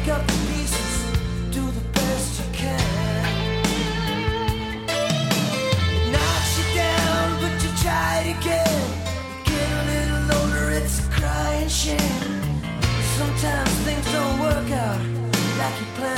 pick up the pieces, do the best you can. It knocks you down, but you try it again. You get a little older, it's a crying shame. Sometimes things don't work out like you planned.